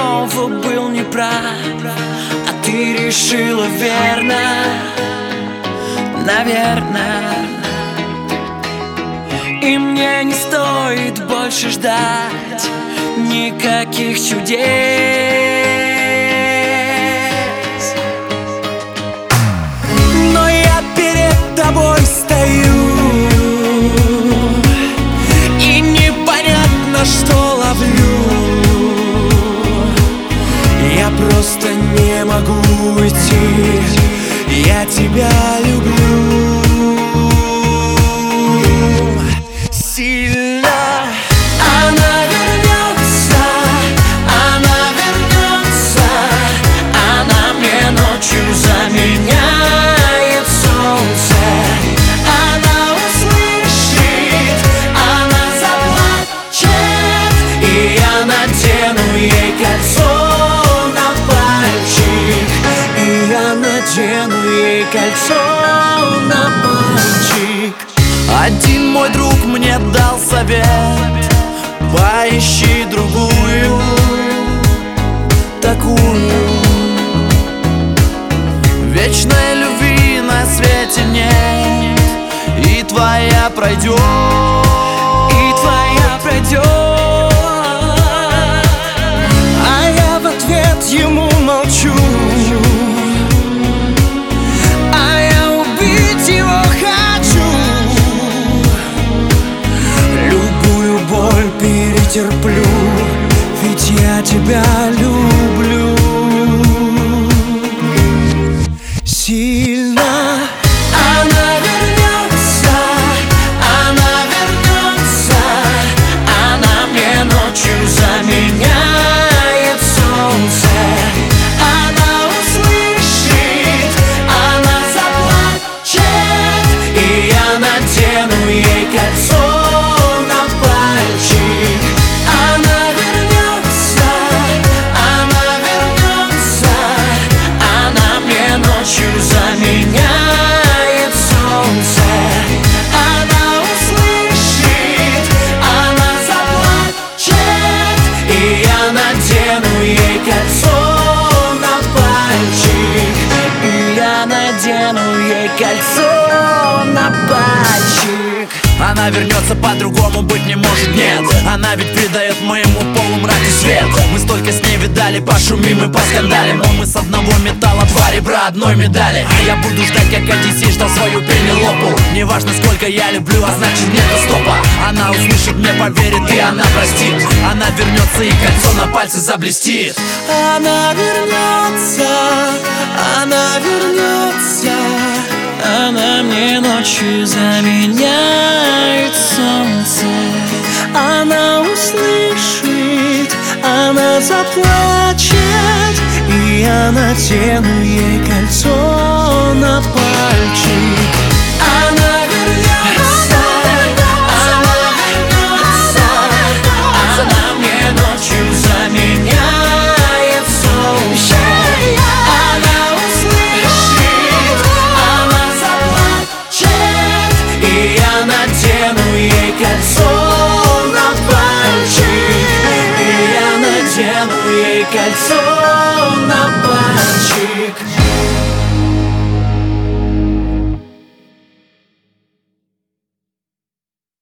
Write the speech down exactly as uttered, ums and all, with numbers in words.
снова был неправ, а ты решила верно, наверное. И мне не стоит больше ждать никаких чудес. Но я перед тобой стою, и непонятно, что ловлю. Я просто не могу уйти, я тебя люблю сильно. Она вернется, она вернется, она мне ночью заменяет солнце. Она услышит, она заплачет, и я надену ей кольцо на пальчик, и я надену ей кольцо на пальчик. Один мой друг мне дал совет: поищи другую, такую. Вечной любви на свете нет, и твоя пройдет, и твоя пройдет. А я в ответ ему молчу, а я убить его хочу. Любую боль перетерплю, ведь я тебя люблю сильно. Она вернется, она вернется, она мне ночью заменяет солнце. Она услышит, она заплачет, и я надену ей кольцо на пальчик. Она вернется, она вернется, она мне ночью заменяет солнце. Она услышит, она заплачет, и я надену ей кольцо на пальчик, и я надену ей кольцо на пальчик. Она вернется, по-другому быть не может, нет. Она ведь придает моему полумраку свет. Мы столько с ней видали, пошумим и поскандалим, но мы с одного металла, два ребра одной медали. А я буду ждать, как Одиссей ждал свою Пенелопу. Неважно, сколько я люблю, а значит нету стопа. Она услышит, мне поверит, и она простит. Она вернется, и кольцо на пальце заблестит. Она вернется, она вернется, она мне ночью заменяет солнце. Она услышит, она заплачет, и я надену ей кольцо на пальчик. Она вернется, она вернется, она мне ночью заменяет солнце. Она услышит, она заплачет, и я надену ей кольцо на пальчик, и я надену ей кольцо на пальчик.